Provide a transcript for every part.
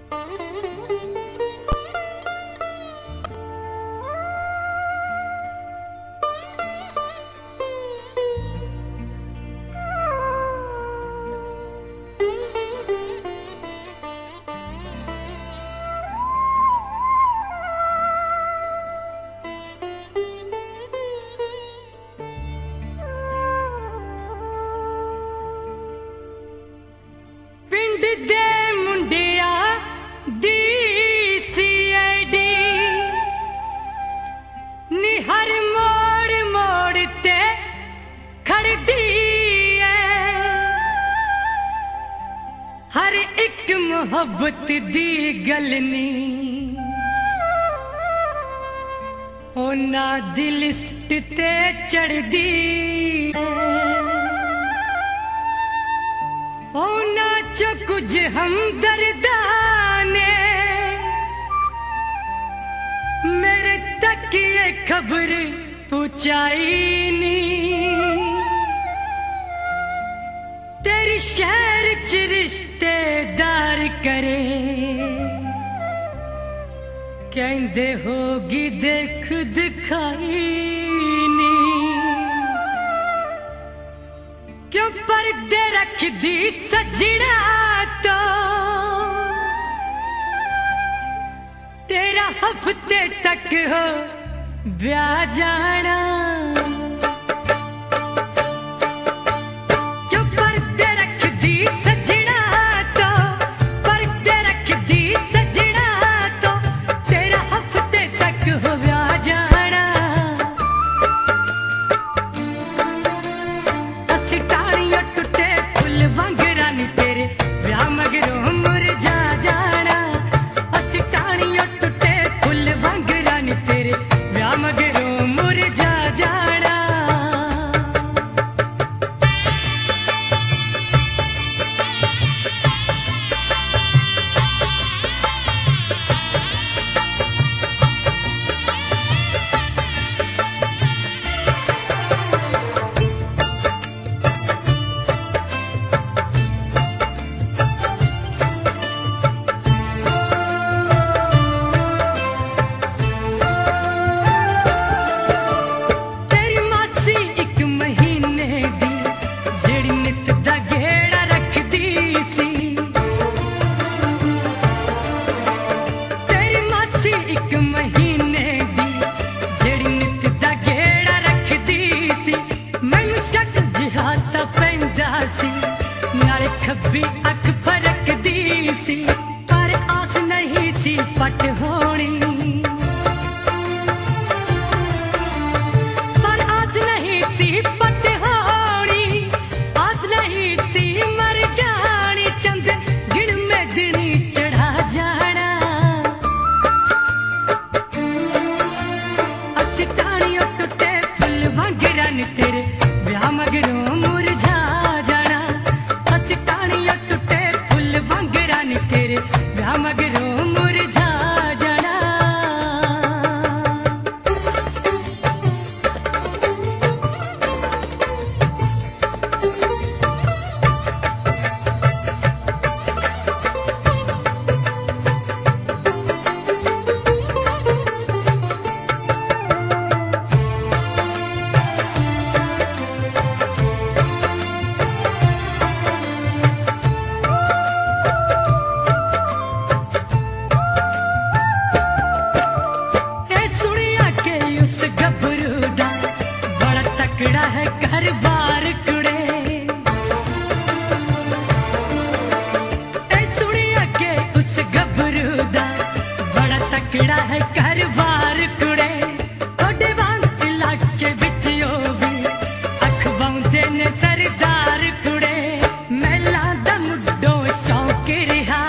मोहब्बत दी गलनी ओना दी लिस्ट ते चढ़ दी ओना चो कुछ हमदर्दाने मेरे तक ये खबर पहुंचाई नी तेरी शहर च रिश्तेदार करे कहंदे होगी देख दिखाई नी क्यों पर्दे रख दी सजना तो तेरा हफ्ते तक हो ब्याह जाना खब्बी अख फरक दी सी पर आस नहीं सी पट होनी पर आस नहीं सी पट होनी आस नहीं सी मर जानी चंद गिण में दिनी चढ़ा जाना अस टाणियों टुटे फुल वांगरन तेरे ब्याह मगरों मुरझा तेरे ब्याह मगरों मुरझा जाना तकड़ा है घर बार कुड़े ए सुनिया के उस गबरू दा बड़ा तकड़ा है घर बार कुड़े थोड़े वांग इलाके विच ओ भी अख बाउंदे ने सरदार कुड़े मेला दा मुड्डो शौक रिहा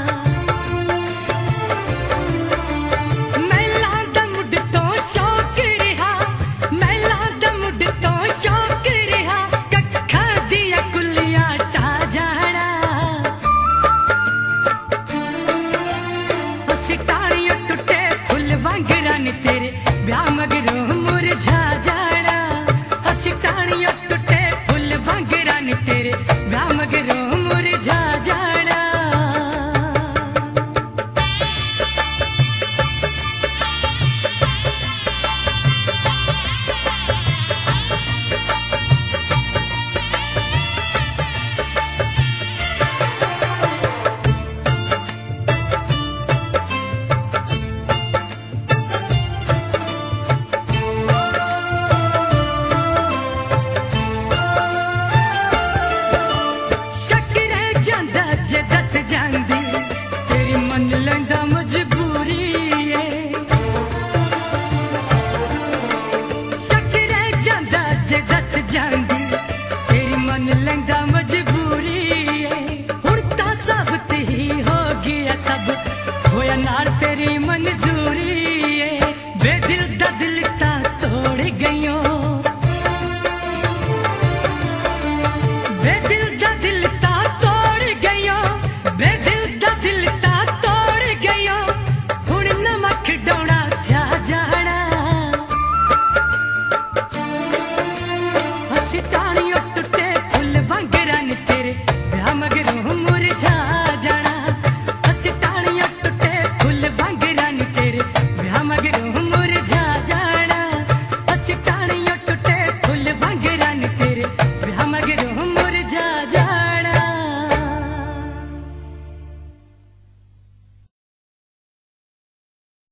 मेला दा मुड तो शौक रिहा मेला दा मुड तो शौक रिहा कखा दिया कुलिया टा जाना उस टाणियों टुटे फुल वांगरन तेरे ब्याह मगरों मुरझा जाना उस टाणियों टुटे फुल वांगरन तेरे ब्याह मगरों मुरझा जाना वे